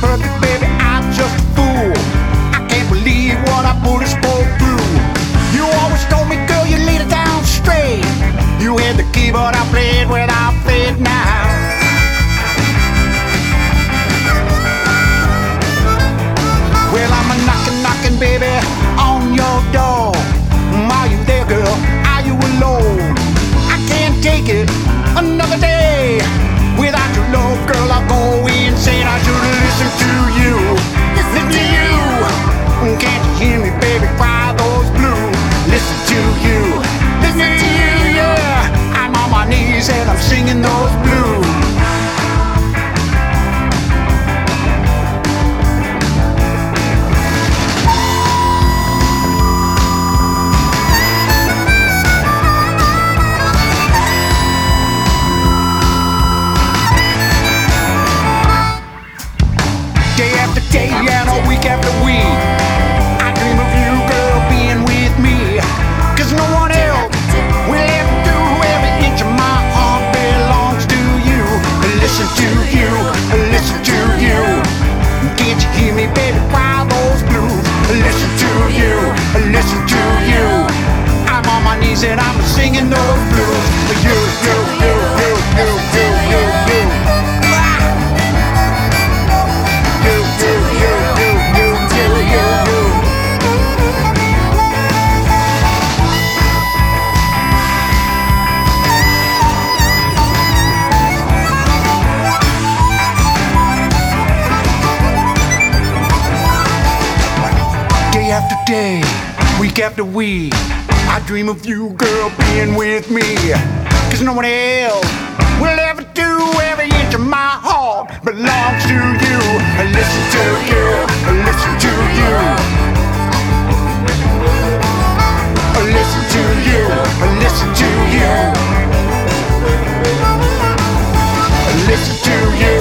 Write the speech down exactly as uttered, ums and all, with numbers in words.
perfect, baby, I'm just a fool. I can't believe what I put us both through. You always told me, girl, you laid it down straight. You had the keyboard, I played without fade now. Well, I'm a knocking, knocking, baby, on your door. Are you there, girl? Are you alone? I can't take it another day without your love, girl. I'll go insane. I should listen to you, listen to you. Can't you hear me, baby, cry those blues? Listen to you, listen to you, yeah. I'm on my knees and I'm singing those blues. Day after day and a week after week, I dream of you, girl, being with me. Cause no one else will ever do. Every inch of my heart belongs to you. Listen to you, listen to you. Can't you hear me, baby, cry those blues? Listen to you, listen to you. I'm on my knees and I'm singing those blues. You, you, you, you, you, you, you, you. Day after day, week after week, I dream of you, girl, being with me. Cause no one else will ever do. Every inch of my heart belongs to you. Listen to you, listen to you. Listen to you, listen to you. Listen to you.